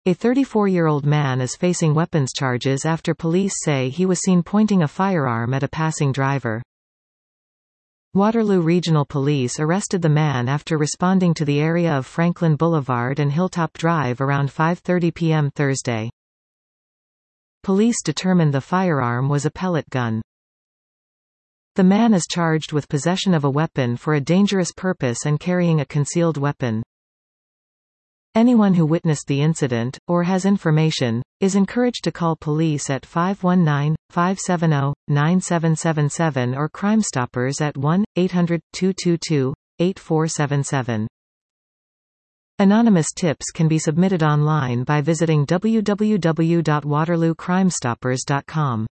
A 34-year-old man is facing weapons charges after police say he was seen pointing a firearm at a passing driver. Waterloo Regional Police arrested the man after responding to the area of Franklin Boulevard and Hilltop Drive around 5:30 p.m. Thursday. Police determined the firearm was a pellet gun. The man is charged with possession of a weapon for a dangerous purpose and carrying a concealed weapon. Anyone who witnessed the incident, or has information, is encouraged to call police at 519-570-9777 or Crime Stoppers at 1-800-222-8477. Anonymous tips can be submitted online by visiting www.waterloocrimestoppers.com.